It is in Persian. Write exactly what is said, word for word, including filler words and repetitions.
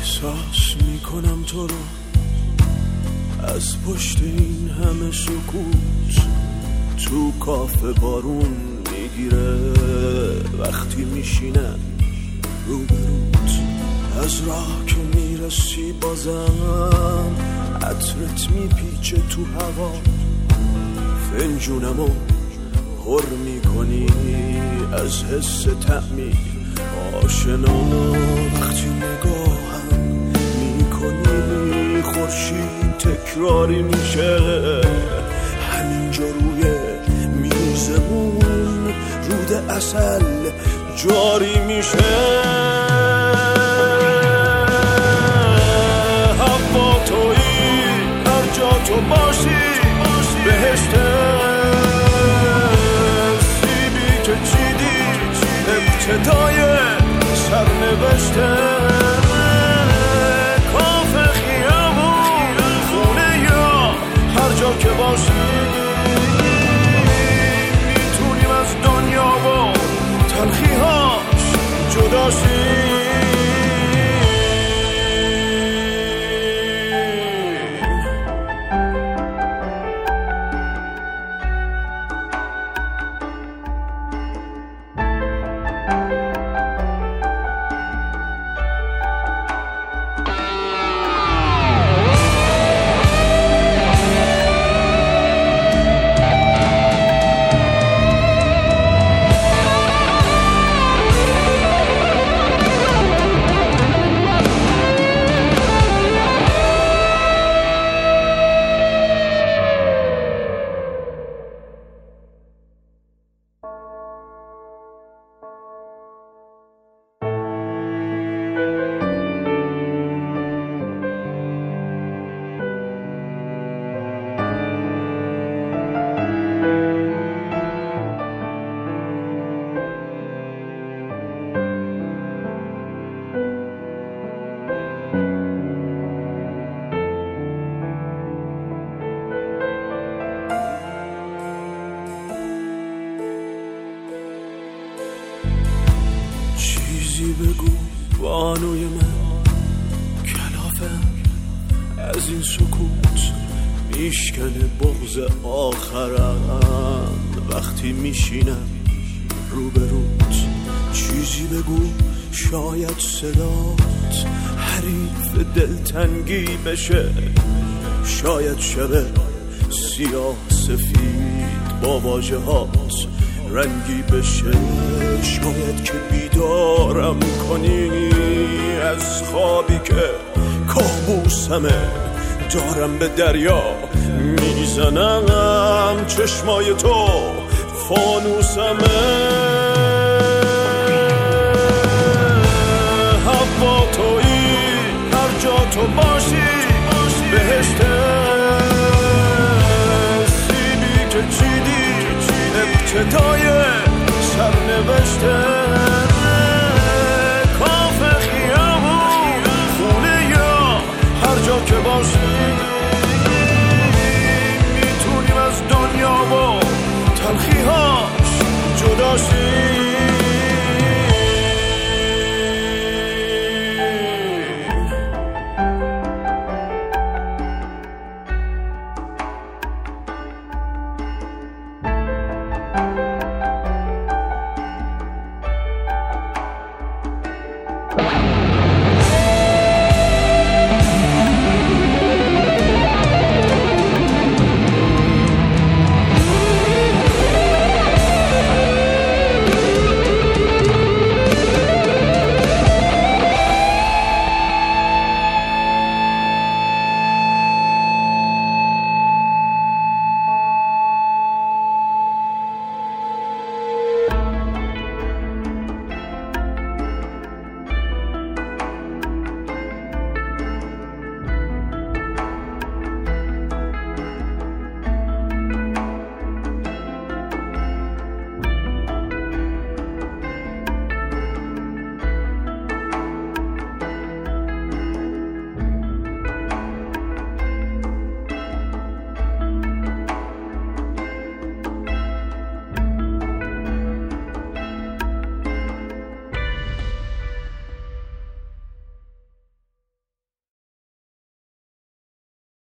احساس میکنم تو رو از پشت این همه سکوت، تو کافه بارون میگیره وقتی میشینم روبروت، از راه که میرسی بازم عطرت میپیچه تو هوا، فنجونمو پر میکنی از حس طعمی آشنا، وقتی نگاهم میکنی خورشید تکراری میشه همینجا روی میزمون، رود عسل جاری میشه، هوا تویی هر جا تو باشی بهشت، سیبی که چیدی ابتدای سرنوشته، کافه خیابون خونه یا هر جا که باشی میتونیم از دنیا و تلخی‌هاش جدا شیم. چیزی بگو بانوی من، کلافم از این سکوت میشکنه بغض آخرم وقتی میشینم روبروت، چیزی بگو شاید صدات حریف دلتنگی بشه، شاید شب سیاه سفید با واژه‌هات رنگی بشه، شاید که بیدارم کنی از خوابی که کابوسمه، دارم به دریا میزنم چشمای تو فانوسمه، هوا تویی هر جا تو باشی بهشت، سیبی که چیدی ابتدای سرنوشته،